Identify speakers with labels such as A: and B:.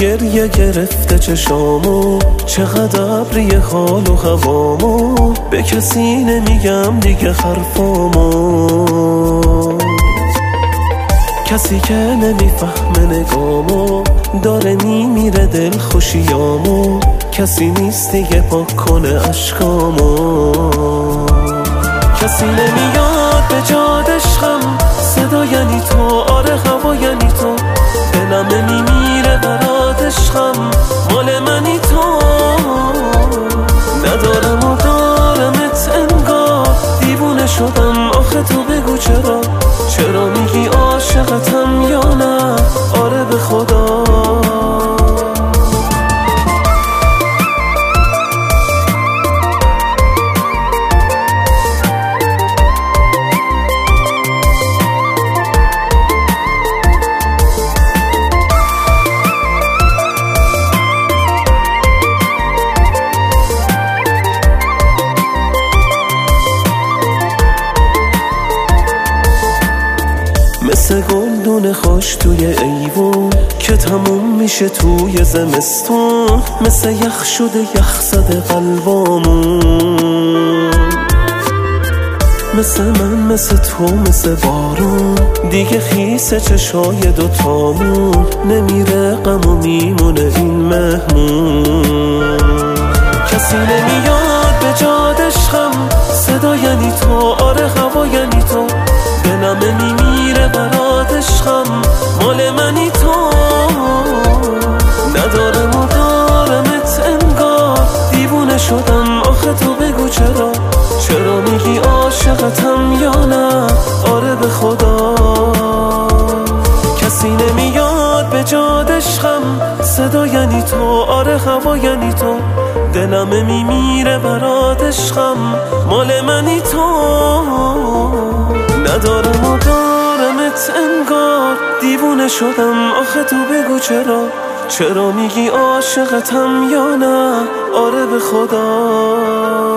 A: گریه گرفته چشامو، چقدر ابری حال و هوامو، به کسی نمیگم دیگه حرفامو. کسی که نمیفهمه نگامو، داره میمیره دل خوشیامو، کسی نیست دیگه پاک کنه اشکامو. کسی نمیاد به جاد عشقم، صدا یعنی تو، آره هوا یعنی تو، دلم نمیمیره برات عشقم، مال منی تو. ندارم و دارمت انگار، دیوونه شدم آخه تو بگو چرا، چرا میگی عاشقتم یا نه، آره به خدا. مثل گلدون خوش توی ایوون که تموم میشه توی زمستون، مثل یخ شده یخ زده قلبامون. مثل من مثل تو مثل بارون، دیگه خیس چشای دوتامون، نمیره غم و میمونه این مهمون. کسی نمیاد به جاد عشقم، صدا یعنی تو، آره هوا یعنی تو، دلم نمیمیره برات عشقم، مال منی تو. ندارم و دارمت انگار، دیوونه شدم آخه تو بگو چرا، چرا میگی عاشقتم یا نه، آره به خدا. کسی نمیاد به جاد عشقم، صدا یعنی تو، آره هوا یعنی تو، دلم میمیره برات عشقم، مال منی تو. ندارم و دارمت انگار، دیوونه شدم آخه تو بگو چرا، چرا میگی عاشقتم یا نه، آره به خدا.